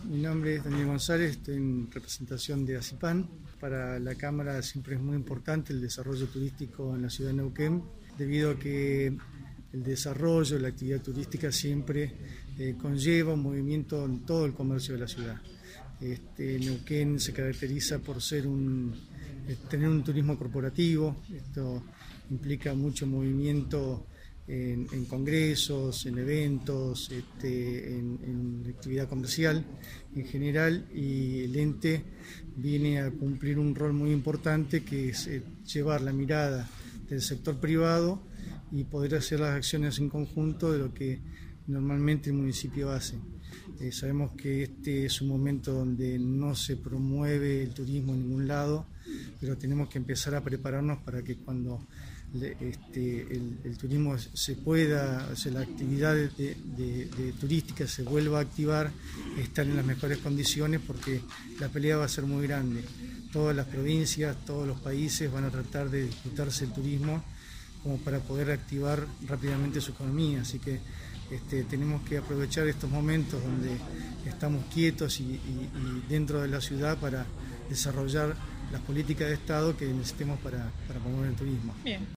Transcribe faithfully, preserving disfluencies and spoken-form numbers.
Mi nombre es Daniel González, estoy en representación de ACIPAN. Para la Cámara siempre es muy importante el desarrollo turístico en la ciudad de Neuquén, debido a que el desarrollo, la actividad turística siempre eh, conlleva un movimiento en todo el comercio de la ciudad. Este, Neuquén se caracteriza por ser un, eh, tener un turismo corporativo. Esto implica mucho movimiento en, en congresos, en eventos, este, en, en actividad comercial en general, y el ente viene a cumplir un rol muy importante, que es eh, llevar la mirada del sector privado y poder hacer las acciones en conjunto de lo que normalmente el municipio hace. Eh, sabemos que este es un momento donde no se promueve el turismo en ningún lado, pero tenemos que empezar a prepararnos para que cuando le, este, el, el turismo se pueda, o sea, la actividad de, de, de turística se vuelva a activar, estar en las mejores condiciones, porque la pelea va a ser muy grande. Todas las provincias, todos los países van a tratar de disputarse el turismo como para poder activar rápidamente su economía, así que este, tenemos que aprovechar estos momentos donde estamos quietos y, y, y dentro de la ciudad para desarrollar las políticas de Estado que necesitemos para, para promover el turismo. Bien.